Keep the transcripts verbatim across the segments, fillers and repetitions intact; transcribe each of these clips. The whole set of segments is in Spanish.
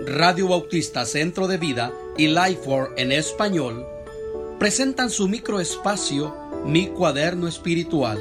Radio Bautista Centro de Vida y Lifeword en español presentan su microespacio Mi Cuaderno Espiritual.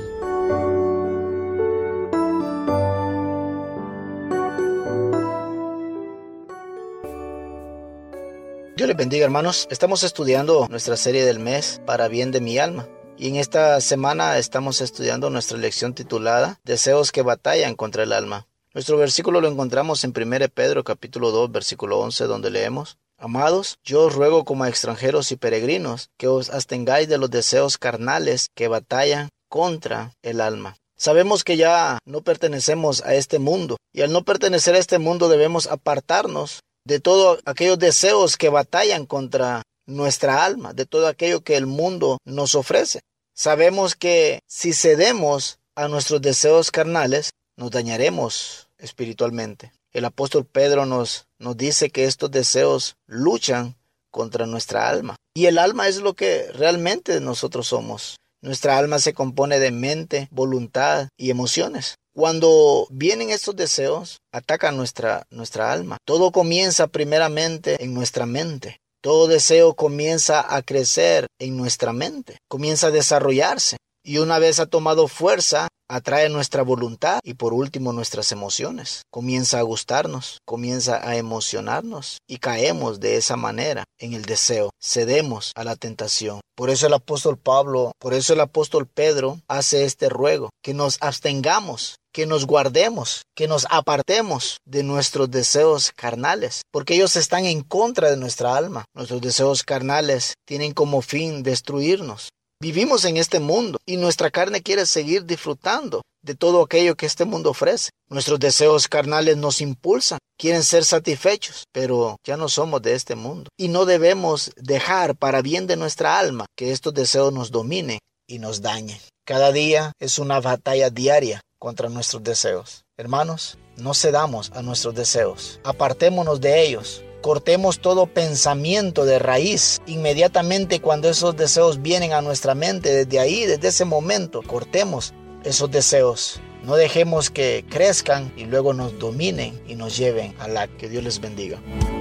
Dios les bendiga, hermanos. Estamos estudiando nuestra serie del mes Para Bien de Mi Alma. Y en esta semana estamos estudiando nuestra lección titulada Deseos que batallan contra el alma. Nuestro versículo lo encontramos en primera de Pedro capítulo dos, versículo once, donde leemos: Amados, yo os ruego como a extranjeros y peregrinos que os abstengáis de los deseos carnales que batallan contra el alma. Sabemos que ya no pertenecemos a este mundo, y al no pertenecer a este mundo debemos apartarnos de todos aquellos deseos que batallan contra nuestra alma, de todo aquello que el mundo nos ofrece. Sabemos que si cedemos a nuestros deseos carnales, nos dañaremos espiritualmente. El apóstol Pedro nos, nos dice que estos deseos luchan contra nuestra alma. Y el alma es lo que realmente nosotros somos. Nuestra alma se compone de mente, voluntad y emociones. Cuando vienen estos deseos, atacan nuestra, nuestra alma. Todo comienza primeramente en nuestra mente. Todo deseo comienza a crecer en nuestra mente, comienza a desarrollarse. Y una vez ha tomado fuerza, atrae nuestra voluntad y por último nuestras emociones. Comienza a gustarnos, comienza a emocionarnos y caemos de esa manera en el deseo. Cedemos a la tentación. Por eso el apóstol Pablo, por eso el apóstol Pedro hace este ruego, que nos abstengamos, que nos guardemos, que nos apartemos de nuestros deseos carnales, porque ellos están en contra de nuestra alma. Nuestros deseos carnales tienen como fin destruirnos. Vivimos en este mundo y nuestra carne quiere seguir disfrutando de todo aquello que este mundo ofrece. Nuestros deseos carnales nos impulsan, quieren ser satisfechos, pero ya no somos de este mundo. Y no debemos dejar para bien de nuestra alma que estos deseos nos dominen y nos dañen. Cada día es una batalla diaria contra nuestros deseos. Hermanos, no cedamos a nuestros deseos, apartémonos de ellos. Cortemos todo pensamiento de raíz. Inmediatamente cuando esos deseos vienen a nuestra mente, desde ahí, desde ese momento, cortemos esos deseos. No dejemos que crezcan y luego nos dominen y nos lleven a la que Dios les bendiga.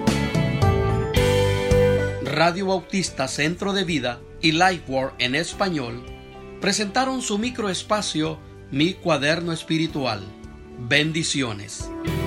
Radio Bautista Centro de Vida y Lifeword en español presentaron su microespacio Mi Cuaderno Espiritual. Bendiciones.